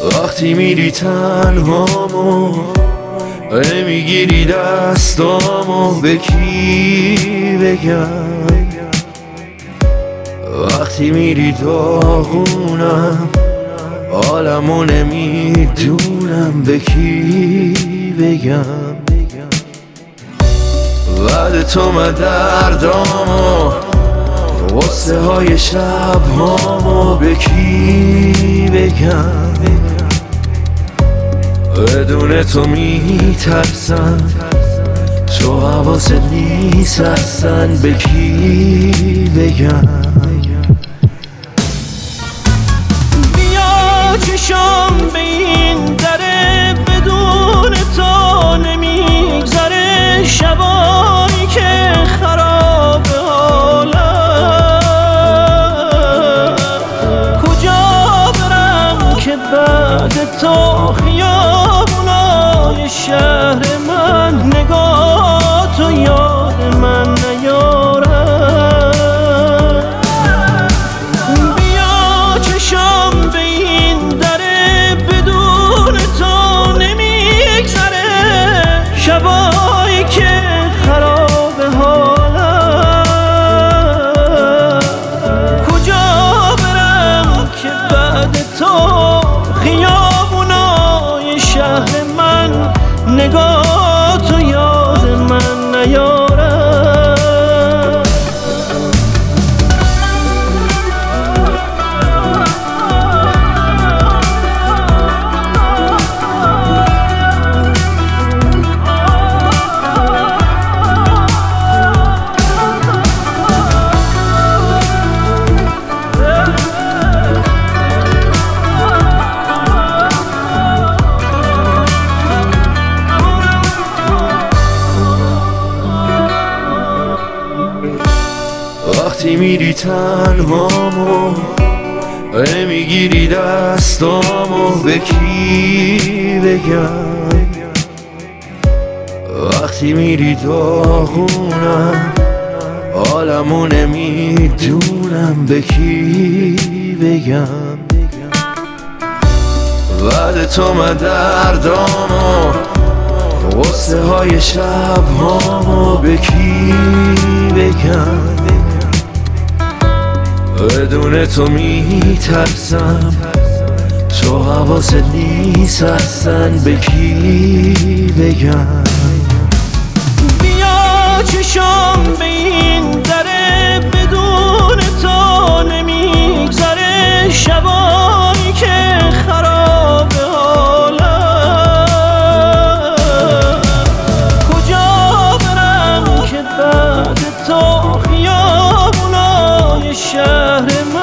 وقتی میری تنهامو میگیری دستامو به کی بگم؟ وقتی میری داغونم عالمو نمیدونم به کی بگم. بعد تو من دردامو غصه های شب هامو به کی بگم؟ بدون تو میترسم، تو حواست نیست اصلا به کی بگم؟ بیا چشام به این دره، بدون تو نمیگذره شبایی که خراب حالم. کجا برم که بعد تو خیابونای شهر من نگاه تو یاد من نیارم. بیا چشام به این دره، بدون تو نمیگذره شبایی که خراب حالم. کجا برم که بعد تو خیابونای شهر من نگاه تو یاد من نیارم. وقتی میری تنهامو میگیری دستامو به کی بگم؟ وقتی میری داغونم عالمو نمیدونم به کی بگم. بعد تو من دردامو غصه های شب هامو به کی بگم؟ بدون تو میترسم، تو حواست نیست اصلا به کی بگم؟ بیا چشام به این دره، بدون تو نمیگذره شبایی که خراب حالم. کجا برم که بعد تو خیابونای شهر من